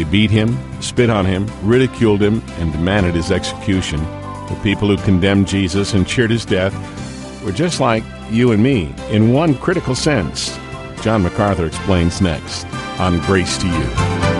beat him, spit on him, ridiculed him, and demanded his execution. The people who condemned Jesus and cheered his death were just like you and me in one critical sense. John MacArthur explains next on Grace to You.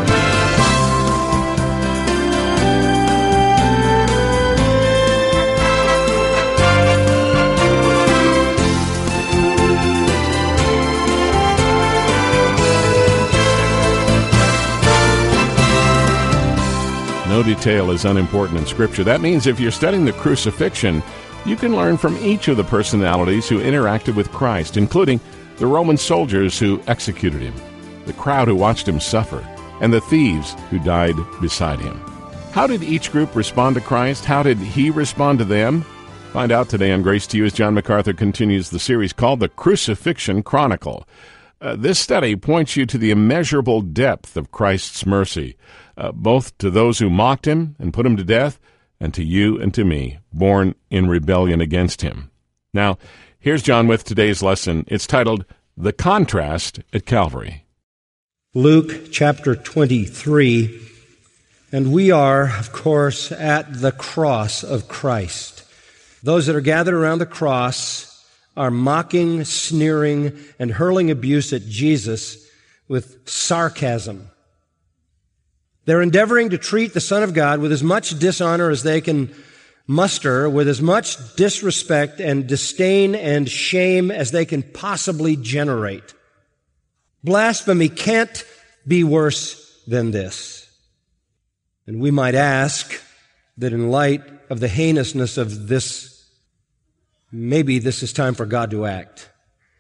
No detail is unimportant in Scripture. That means if you're studying the crucifixion, you can learn from each of the personalities who interacted with Christ, including the Roman soldiers who executed him, the crowd who watched him suffer, and the thieves who died beside him. How did each group respond to Christ? How did he respond to them? Find out today on Grace to You as John MacArthur continues the series called The Crucifixion Chronicle. This study points you to the immeasurable depth of Christ's mercy, both to those who mocked him and put him to death, and to you and to me, born in rebellion against him. Now, here's John with today's lesson. It's titled, The Contrast at Calvary. Luke chapter 23, and we are, of course, at the cross of Christ. Those that are gathered around the cross are mocking, sneering, and hurling abuse at Jesus with sarcasm. They're endeavoring to treat the Son of God with as much dishonor as they can muster, with as much disrespect and disdain and shame as they can possibly generate. Blasphemy can't be worse than this. And we might ask that in light of the heinousness of this, maybe this is time for God to act.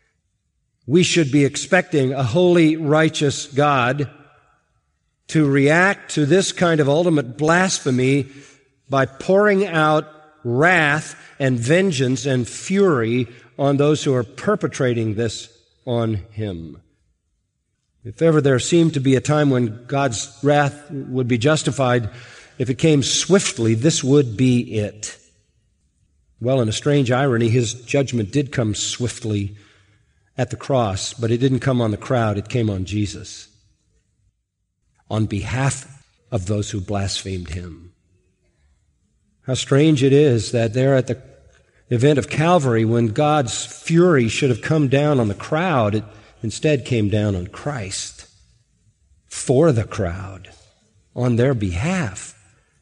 We should be expecting a holy, righteous God to react to this kind of ultimate blasphemy by pouring out wrath and vengeance and fury on those who are perpetrating this on him. If ever there seemed to be a time when God's wrath would be justified, if it came swiftly, this would be it. Well, in a strange irony, his judgment did come swiftly at the cross, but it didn't come on the crowd, it came on Jesus, on behalf of those who blasphemed him. How strange it is that there at the event of Calvary, when God's fury should have come down on the crowd, it instead came down on Christ, for the crowd, on their behalf.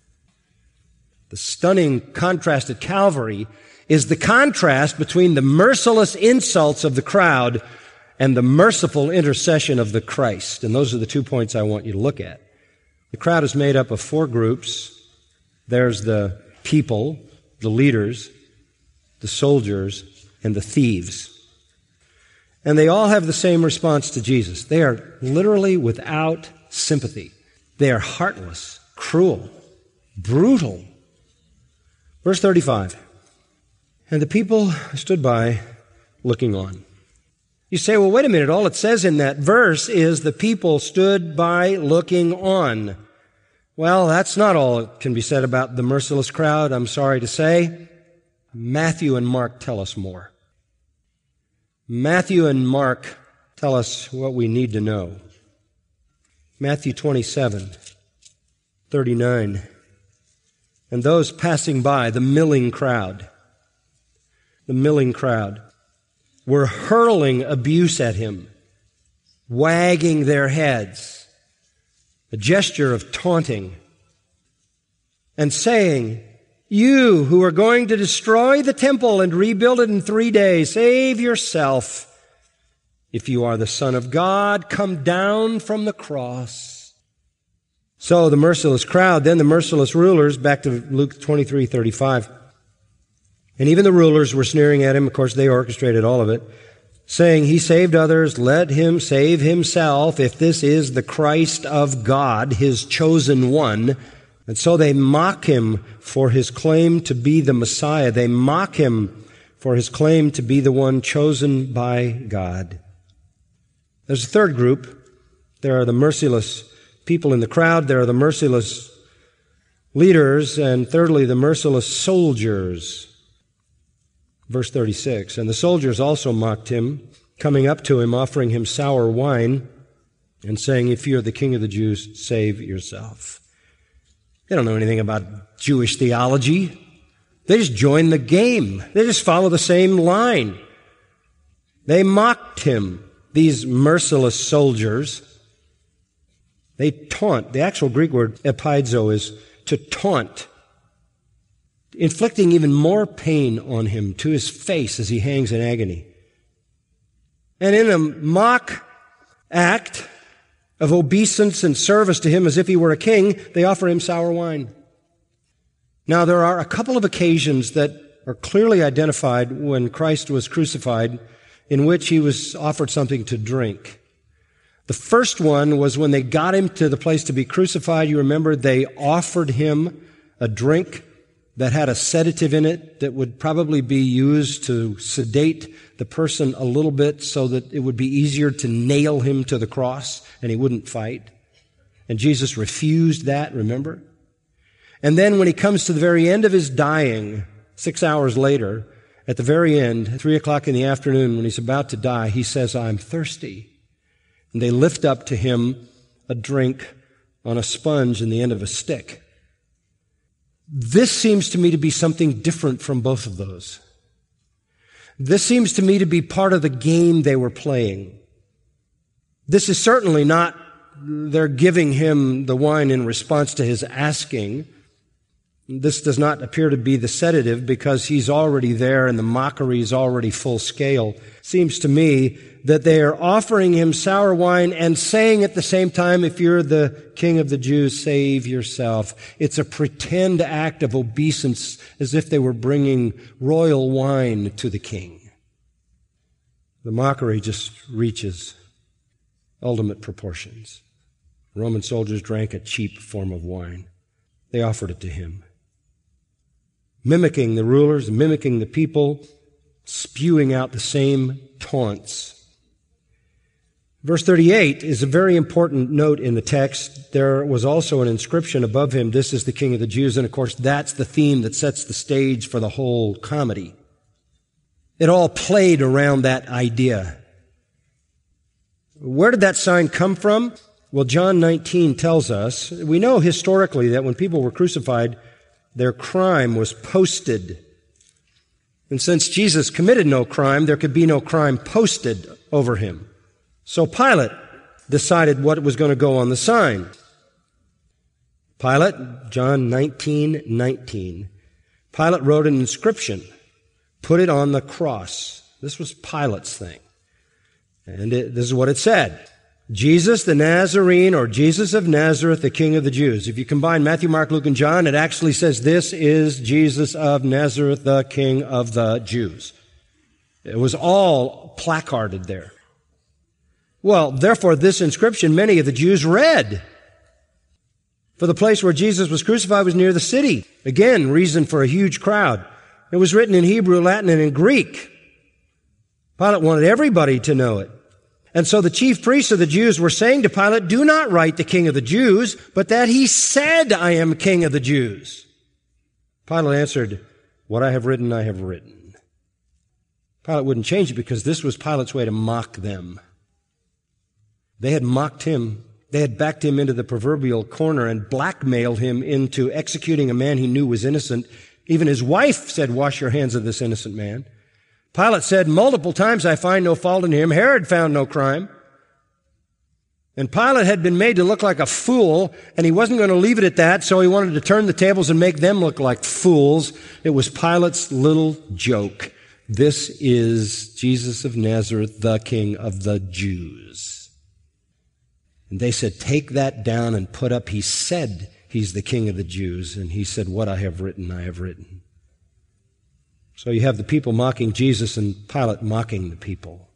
The stunning contrast at Calvary is the contrast between the merciless insults of the crowd and the merciful intercession of the Christ. And those are the 2 points I want you to look at. The crowd is made up of 4 groups. There's the people, the leaders, the soldiers, and the thieves. And they all have the same response to Jesus. They are literally without sympathy. They are heartless, cruel, brutal. Verse 35, and the people stood by looking on. You say, well, wait a minute, all it says in that verse is the people stood by looking on. Well, that's not all that can be said about the merciless crowd, I'm sorry to say. Matthew and Mark tell us more. Matthew and Mark tell us what we need to know. Matthew 27:39. And those passing by, the milling crowd, were hurling abuse at him, wagging their heads, a gesture of taunting, and saying, you who are going to destroy the temple and rebuild it in 3 days, save yourself. If you are the Son of God, come down from the cross. So the merciless crowd, then the merciless rulers, back to Luke 23:35. And even the rulers were sneering at him. Of course, they orchestrated all of it, saying, he saved others, let him save himself, if this is the Christ of God, his chosen one. And so they mock him for his claim to be the Messiah. They mock him for his claim to be the one chosen by God. There's a third group. There are the merciless people in the crowd. There are the merciless leaders. And thirdly, the merciless soldiers. Verse 36, and the soldiers also mocked him, coming up to him, offering him sour wine. and saying, if you're the King of the Jews, save yourself. They don't know anything about Jewish theology. They just join the game. They just follow the same line. They mocked him, these merciless soldiers. They taunt. The actual Greek word epaidzo is to taunt, inflicting even more pain on him to his face as he hangs in agony. And in a mock act of obeisance and service to him as if he were a king, they offer him sour wine. Now, there are a couple of occasions that are clearly identified when Christ was crucified in which he was offered something to drink. The first one was when they got him to the place to be crucified. You remember they offered him a drink that had a sedative in it that would probably be used to sedate the person a little bit so that it would be easier to nail him to the cross and he wouldn't fight. And Jesus refused that, remember? And then when he comes to the very end of his dying, 6 hours later, at the very end, 3 o'clock in the afternoon, when he's about to die, he says, I'm thirsty. And they lift up to him a drink on a sponge in the end of a stick. This seems to me to be something different from both of those. This seems to me to be part of the game they were playing. This is certainly not they're giving him the wine in response to his asking. This does not appear to be the sedative because he's already there and the mockery is already full scale. Seems to me that they are offering him sour wine and saying at the same time, if you're the King of the Jews, save yourself. It's a pretend act of obeisance as if they were bringing royal wine to the king. The mockery just reaches ultimate proportions. Roman soldiers drank a cheap form of wine. They offered it to him, mimicking the rulers, mimicking the people, spewing out the same taunts. Verse 38 is a very important note in the text. There was also an inscription above him, this is the King of the Jews, and of course that's the theme that sets the stage for the whole comedy. It all played around that idea. Where did that sign come from? Well, John 19 tells us, we know historically that when people were crucified, their crime was posted. And since Jesus committed no crime, there could be no crime posted over him. So Pilate decided what was going to go on the sign. Pilate, John 19:19. Pilate wrote an inscription, put it on the cross. This was Pilate's thing. And this is what it said. Jesus the Nazarene, or Jesus of Nazareth, the King of the Jews. If you combine Matthew, Mark, Luke, and John, it actually says, this is Jesus of Nazareth, the King of the Jews. It was all placarded there. Well, therefore, this inscription many of the Jews read. For the place where Jesus was crucified was near the city. Again, reason for a huge crowd. It was written in Hebrew, Latin, and in Greek. Pilate wanted everybody to know it. And so the chief priests of the Jews were saying to Pilate, do not write the King of the Jews, but that he said, I am King of the Jews. Pilate answered, what I have written, I have written. Pilate wouldn't change it because this was Pilate's way to mock them. They had mocked him. They had backed him into the proverbial corner and blackmailed him into executing a man he knew was innocent. Even his wife said, wash your hands of this innocent man. Pilate said multiple times, I find no fault in him. Herod found no crime. And Pilate had been made to look like a fool, and he wasn't going to leave it at that, so he wanted to turn the tables and make them look like fools. It was Pilate's little joke. This is Jesus of Nazareth, the King of the Jews. And they said, take that down and put up, he said he's the King of the Jews. And he said, what I have written, I have written. So you have the people mocking Jesus and Pilate mocking the people.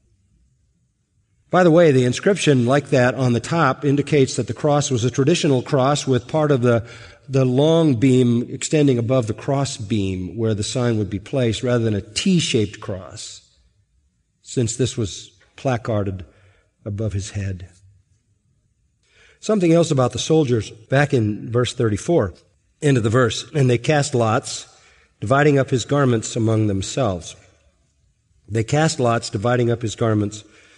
By the way, the inscription like that on the top indicates that the cross was a traditional cross with part of the long beam extending above the cross beam where the sign would be placed rather than a T-shaped cross, since this was placarded above his head. Something else about the soldiers back in verse 34, end of the verse. And they cast lots, dividing up his garments among themselves. They cast lots, dividing up his garments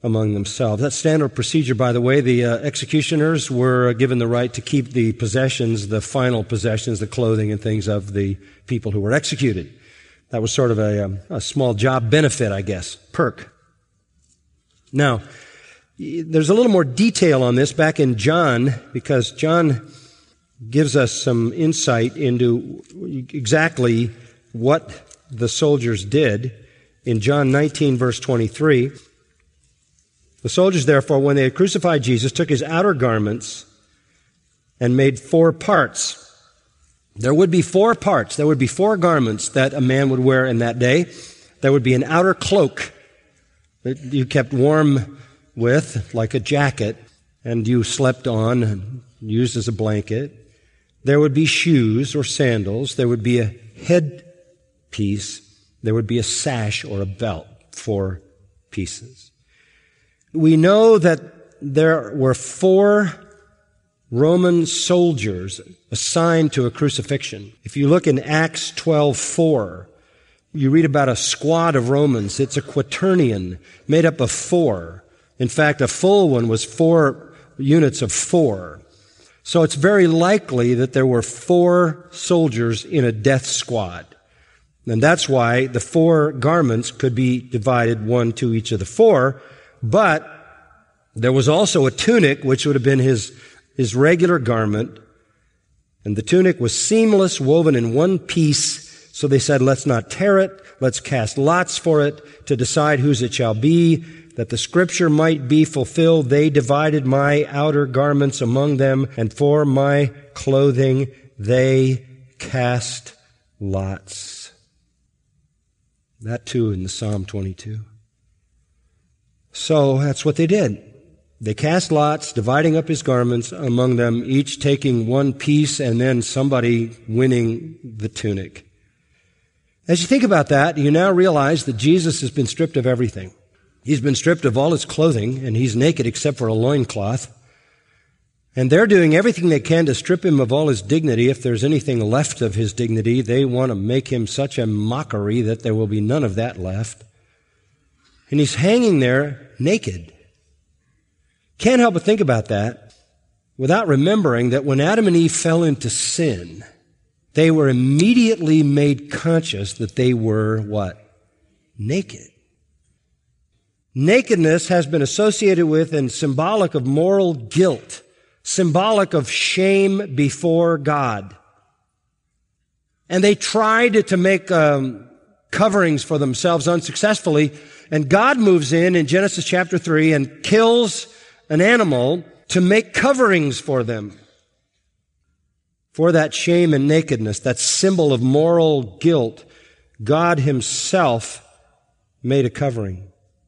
among themselves. That's standard procedure, by the way. The executioners were given the right to keep the possessions, the final possessions, the clothing and things of the people who were executed. That was sort of a small job benefit, I guess, perk. Now, there's a little more detail on this back in John, because John gives us some insight into exactly what the soldiers did. In John 19, verse 23, the soldiers, therefore, when they had crucified Jesus, took his outer garments and made 4 parts. There would be 4 parts. There would be 4 garments that a man would wear in that day. There would be an outer cloak that you kept warm with, like a jacket, and you slept on and used as a blanket. There would be shoes or sandals. There would be a headpiece. There would be a sash or a belt, 4 pieces. We know that there were 4 Roman soldiers assigned to a crucifixion. If you look in Acts 12:4, you read about a squad of Romans. It's a quaternion made up of 4. In fact, a full one was 4 units of 4. So it's very likely that there were 4 soldiers in a death squad. And that's why the 4 garments could be divided, 1 to each of the 4. But there was also a tunic, which would have been his regular garment. And the tunic was seamless, woven in one piece. So they said, let's not tear it. Let's cast lots for it to decide whose it shall be, that the scripture might be fulfilled. They divided my outer garments among them, and for my clothing they cast lots. That too in the Psalm 22. So that's what they did. They cast lots, dividing up his garments among them, each taking one piece, and then somebody winning the tunic. As you think about that, you now realize that Jesus has been stripped of everything. He's been stripped of all his clothing, and he's naked except for a loincloth. And they're doing everything they can to strip him of all his dignity. If there's anything left of his dignity, they want to make him such a mockery that there will be none of that left. And he's hanging there naked. Can't help but think about that without remembering that when Adam and Eve fell into sin, they were immediately made conscious that they were what? Naked. Nakedness has been associated with and symbolic of moral guilt, symbolic of shame before God. And they tried to make coverings for themselves unsuccessfully, and God moves in Genesis chapter 3 and kills an animal to make coverings for them. For that shame and nakedness, that symbol of moral guilt, God himself made a covering.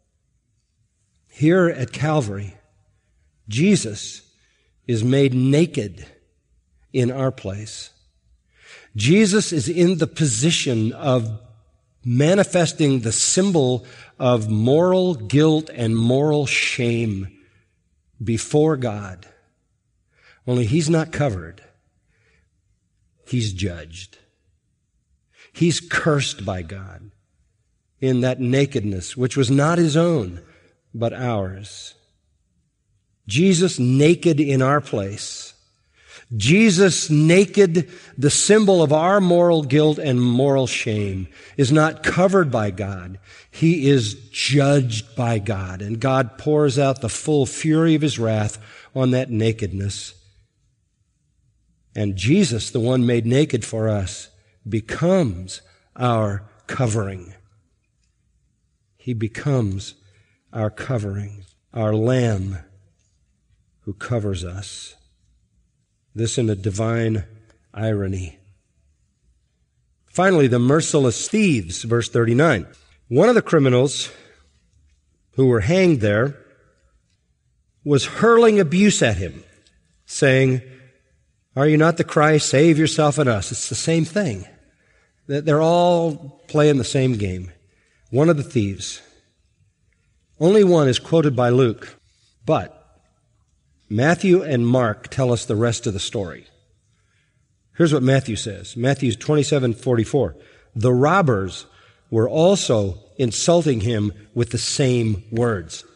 Here at Calvary, Jesus is made naked in our place. Jesus is in the position of manifesting the symbol of moral guilt and moral shame before God. Only he's not covered. He's judged. He's cursed by God in that nakedness, which was not his own, but ours. Jesus naked in our place. Jesus naked, the symbol of our moral guilt and moral shame, is not covered by God. He is judged by God, and God pours out the full fury of his wrath on that nakedness. And Jesus, the one made naked for us, becomes our covering. He becomes our covering, our Lamb who covers us. This in a divine irony. Finally, the merciless thieves, verse 39. One of the criminals who were hanged there was hurling abuse at him, saying, "Are you not the Christ? Save yourself and us." It's the same thing. They're all playing the same game. One of the thieves. Only one is quoted by Luke, but Matthew and Mark tell us the rest of the story. Here's what Matthew says. Matthew 27:44. The robbers were also insulting him with the same words.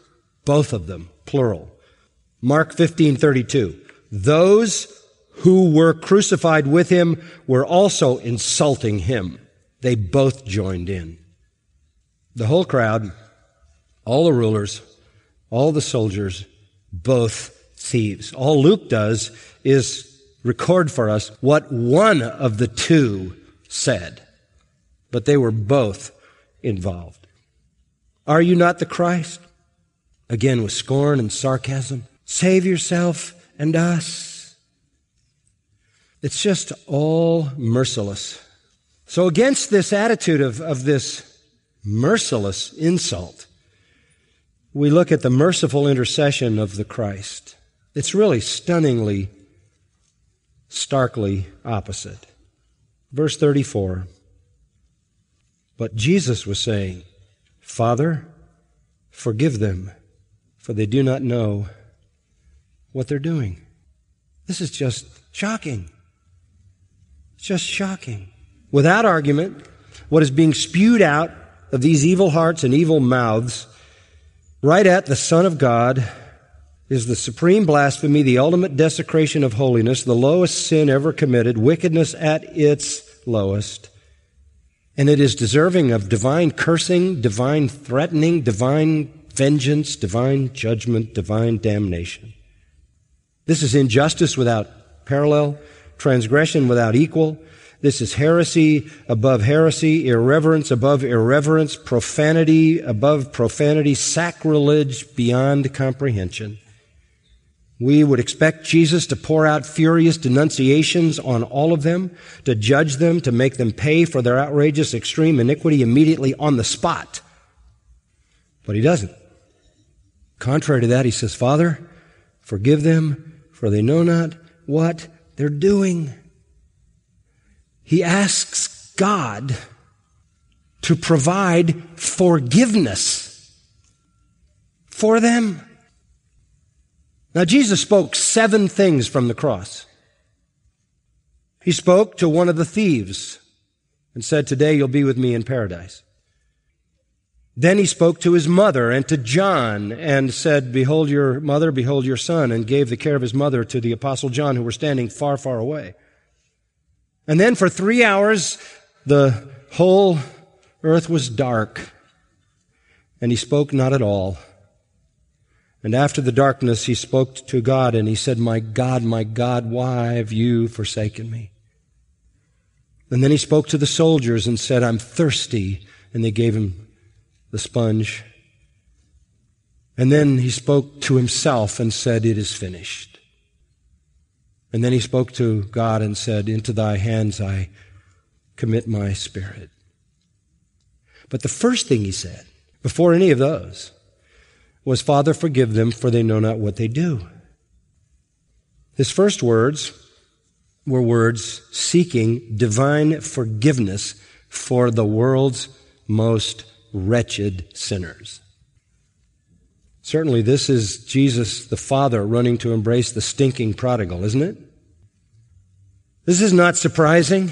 Both of them, plural. Mark 15:32. Those who were crucified with him were also insulting him. They both joined in. The whole crowd, all the rulers, all the soldiers, both thieves. All Luke does is record for us what one of the two said, but they were both involved. Are you not the Christ? Again, with scorn and sarcasm. Save yourself and us. It's just all merciless. So against this attitude of this merciless insult, we look at the merciful intercession of the Christ. It's really stunningly, starkly opposite. Verse 34. But Jesus was saying, Father, forgive them, for they do not know what they're doing. This is just shocking. It's just shocking. Without argument, what is being spewed out of these evil hearts and evil mouths right at the Son of God is the supreme blasphemy, the ultimate desecration of holiness, the lowest sin ever committed, wickedness at its lowest. And it is deserving of divine cursing, divine threatening, divine vengeance, divine judgment, divine damnation. This is injustice without parallel, transgression without equal. This is heresy above heresy, irreverence above irreverence, profanity above profanity, sacrilege beyond comprehension. We would expect Jesus to pour out furious denunciations on all of them, to judge them, to make them pay for their outrageous extreme iniquity immediately on the spot. But he doesn't. Contrary to that, he says, Father, forgive them, for they know not what they're doing. He asks God to provide forgiveness for them. Now, Jesus spoke 7 things from the cross. He spoke to one of the thieves and said, today you'll be with me in paradise. Then he spoke to his mother and to John and said, behold your mother, behold your son, and gave the care of his mother to the apostle John, who were standing far, far away. And then for 3 hours, the whole earth was dark, and he spoke not at all. And after the darkness, he spoke to God, and he said, my God, why have you forsaken me? And then he spoke to the soldiers and said, I'm thirsty, and they gave him the sponge. And then he spoke to himself and said, it is finished. And then he spoke to God and said, into thy hands I commit my spirit. But the first thing he said, before any of those, was, Father, forgive them, for they know not what they do. His first words were words seeking divine forgiveness for the world's most wretched sinners. Certainly this is Jesus the Father running to embrace the stinking prodigal, isn't it? This is not surprising.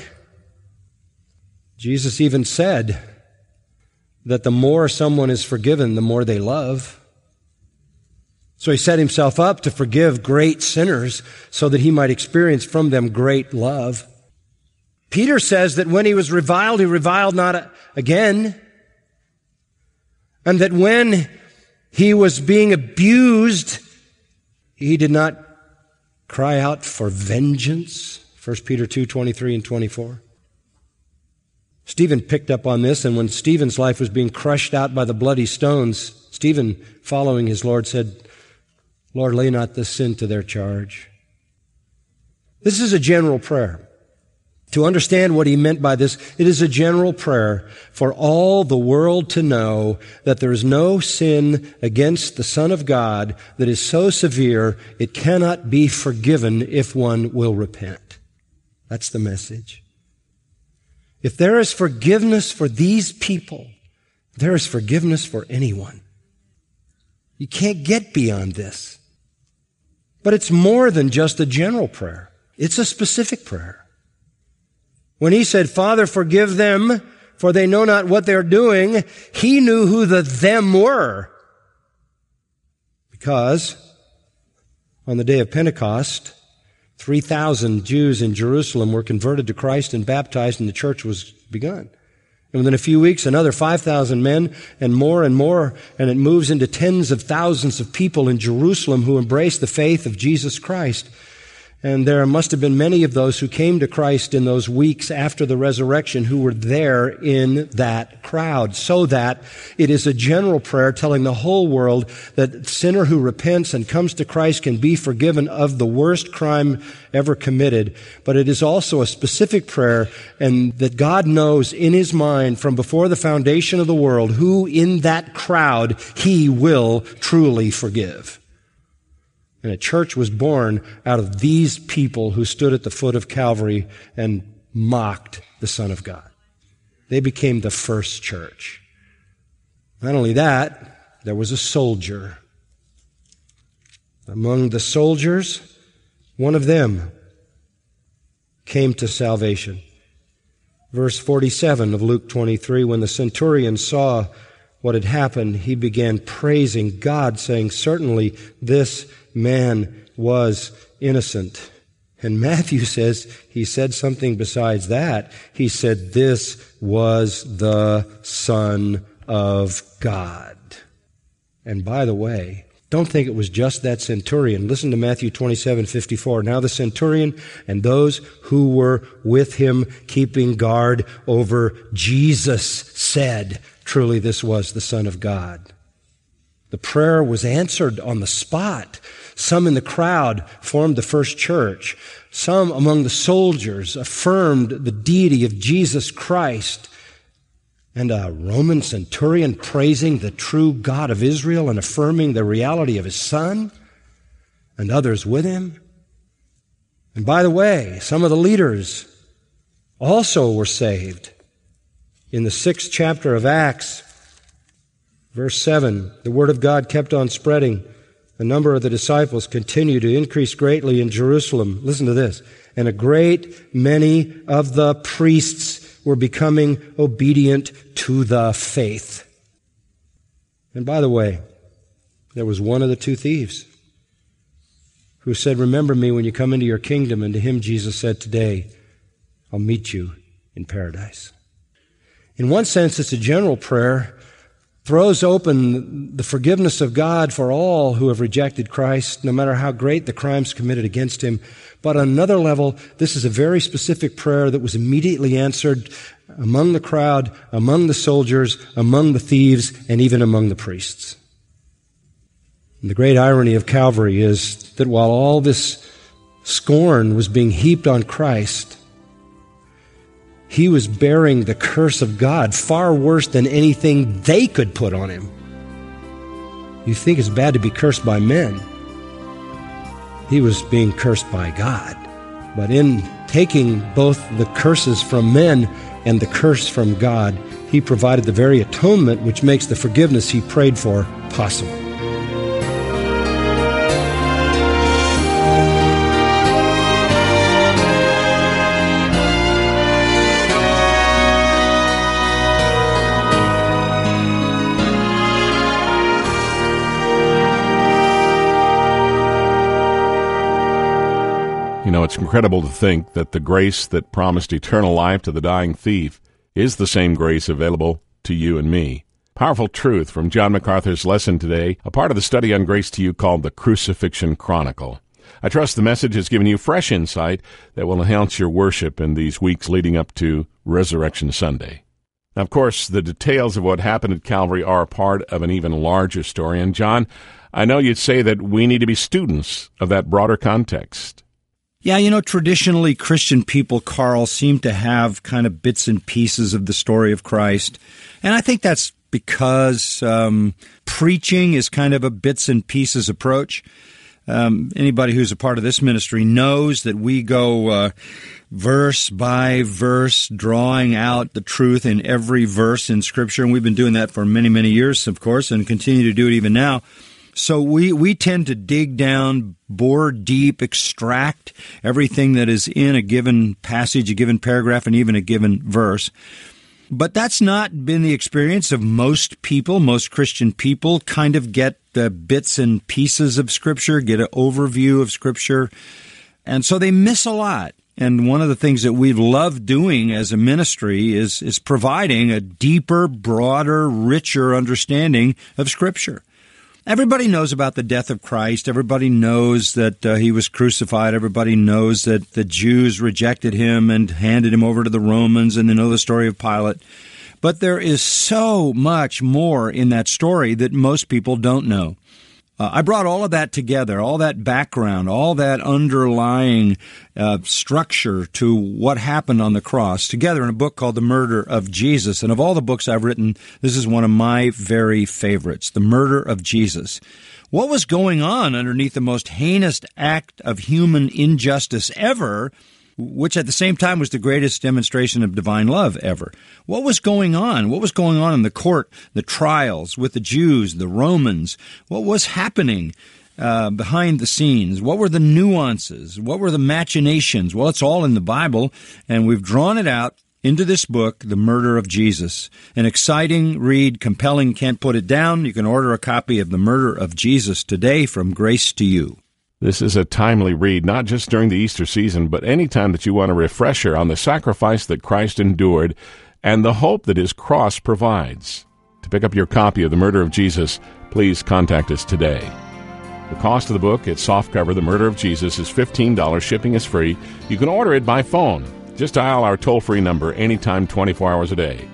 Jesus even said that the more someone is forgiven, the more they love. So he set himself up to forgive great sinners so that he might experience from them great love. Peter says that when he was reviled, he reviled not again. And that when he was being abused, he did not cry out for vengeance. 1 Peter 2:23 and 24. Stephen picked up on this, and when Stephen's life was being crushed out by the bloody stones, Stephen, following his Lord, said, Lord, lay not this sin to their charge. This is a general prayer. To understand what he meant by this, it is a general prayer for all the world to know that there is no sin against the Son of God that is so severe it cannot be forgiven if one will repent. That's the message. If there is forgiveness for these people, there is forgiveness for anyone. You can't get beyond this. But it's more than just a general prayer. It's a specific prayer. When he said, Father, forgive them, for they know not what they're doing, he knew who the them were. because on the day of Pentecost, 3,000 Jews in Jerusalem were converted to Christ and baptized, and the church was begun. And within a few weeks, another 5,000 men and more, and it moves into tens of thousands of people in Jerusalem who embrace the faith of Jesus Christ. And there must have been many of those who came to Christ in those weeks after the resurrection who were there in that crowd, so that it is a general prayer telling the whole world that the sinner who repents and comes to Christ can be forgiven of the worst crime ever committed. But it is also a specific prayer, and that God knows in His mind from before the foundation of the world who in that crowd He will truly forgive. And a church was born out of these people who stood at the foot of Calvary and mocked the Son of God. They became the first church. Not only that, there was a soldier. Among the soldiers, one of them came to salvation. Verse 47 of Luke 23, when the centurion saw what had happened, he began praising God, saying, "Certainly this man was innocent." And Matthew says he said something besides that. He said, "This was the Son of God." And by the way, don't think it was just that centurion. Listen to Matthew 27:54. Now the centurion and those who were with him keeping guard over Jesus said, "Truly this was the Son of God." The prayer was answered on the spot. Some in the crowd formed the first church. Some among the soldiers affirmed the deity of Jesus Christ. And a Roman centurion praising the true God of Israel and affirming the reality of His Son, and others with him. And by the way, some of the leaders also were saved. In the 6th chapter of Acts, verse 7, the word of God kept on spreading. The number of the disciples continued to increase greatly in Jerusalem. Listen to this. And a great many of the priests were becoming obedient to the faith. And by the way, there was one of the two thieves who said, "Remember me when you come into your kingdom." And to him Jesus said, "Today I'll meet you in paradise." In one sense, it's a general prayer, throws open the forgiveness of God for all who have rejected Christ, no matter how great the crimes committed against Him. But on another level, this is a very specific prayer that was immediately answered among the crowd, among the soldiers, among the thieves, and even among the priests. And the great irony of Calvary is that while all this scorn was being heaped on Christ, He was bearing the curse of God far worse than anything they could put on Him. You think it's bad to be cursed by men. He was being cursed by God. But in taking both the curses from men and the curse from God, He provided the very atonement which makes the forgiveness He prayed for possible. You know, it's incredible to think that the grace that promised eternal life to the dying thief is the same grace available to you and me. Powerful truth from John MacArthur's lesson today, a part of the study on grace to you called the Crucifixion Chronicle. I trust the message has given you fresh insight that will enhance your worship in these weeks leading up to Resurrection Sunday. Now, of course, the details of what happened at Calvary are a part of an even larger story. And John, I know you'd say that we need to be students of that broader context. Yeah, you know, traditionally Christian people, Carl, seem to have kind of bits and pieces of the story of Christ. And I think that's because preaching is kind of a bits and pieces approach. Anybody who's a part of this ministry knows that we go verse by verse, drawing out the truth in every verse in Scripture. And we've been doing that for many, many years, of course, and continue to do it even now. So we tend to dig down, bore deep, extract everything that is in a given passage, a given paragraph, and even a given verse. But that's not been the experience of most people. Most Christian people kind of get the bits and pieces of Scripture, get an overview of Scripture, and so they miss a lot. And one of the things that we've loved doing as a ministry is providing a deeper, broader, richer understanding of Scripture. Everybody knows about the death of Christ. Everybody knows that he was crucified. Everybody knows that the Jews rejected him and handed him over to the Romans, and they know the story of Pilate. But there is so much more in that story that most people don't know. I brought all of that together, all that background, all that underlying structure to what happened on the cross together in a book called The Murder of Jesus. And of all the books I've written, this is one of my very favorites, The Murder of Jesus. What was going on underneath the most heinous act of human injustice ever, which at the same time was the greatest demonstration of divine love ever? What was going on? What was going on in the court, the trials with the Jews, the Romans? What was happening behind the scenes? What were the nuances? What were the machinations? Well, it's all in the Bible, and we've drawn it out into this book, The Murder of Jesus. An exciting read, compelling, can't put it down. You can order a copy of The Murder of Jesus today from Grace to You. This is a timely read, not just during the Easter season, but any time that you want a refresher on the sacrifice that Christ endured and the hope that his cross provides. To pick up your copy of The Murder of Jesus, please contact us today. The cost of the book, it's softcover, The Murder of Jesus, is $15. Shipping is free. You can order it by phone. Just dial our toll-free number anytime, 24 hours a day,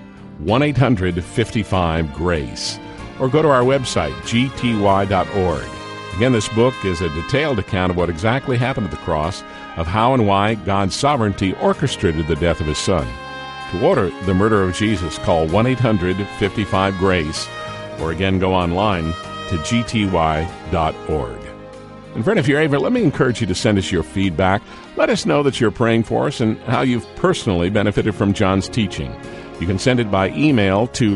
1-800-55-GRACE, or go to our website, gty.org. Again, this book is a detailed account of what exactly happened at the cross, of how and why God's sovereignty orchestrated the death of his Son. To order The Murder of Jesus, call 1-800-55-GRACE, or again, go online to gty.org. And friend, if you're able, let me encourage you to send us your feedback. Let us know that you're praying for us and how you've personally benefited from John's teaching. You can send it by email to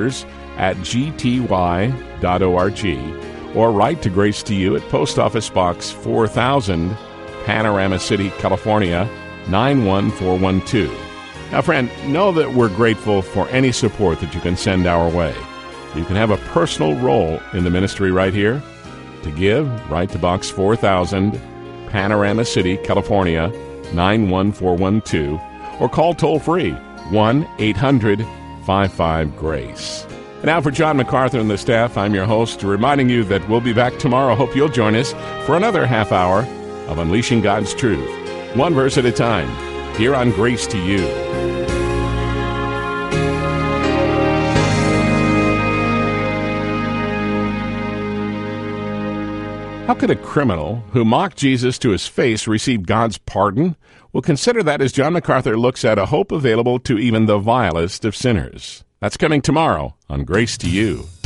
letters@gty.org, or write to Grace to You at Post Office Box 4000, Panorama City, California, 91412. Now, friend, know that we're grateful for any support that you can send our way. You can have a personal role in the ministry right here. To give, write to Box 4000, Panorama City, California, 91412, or call toll-free 1-800-55-GRACE. And now for John MacArthur and the staff, I'm your host, reminding you that we'll be back tomorrow. Hope you'll join us for another half hour of Unleashing God's Truth, one verse at a time, here on Grace to You. How could a criminal who mocked Jesus to his face receive God's pardon? We'll consider that as John MacArthur looks at a hope available to even the vilest of sinners. That's coming tomorrow on Grace to You.